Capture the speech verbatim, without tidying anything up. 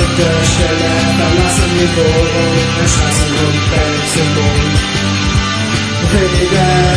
bestimmter Stelle verlassen die Wohnung, erschlassen und bellen zum Mond. Weniger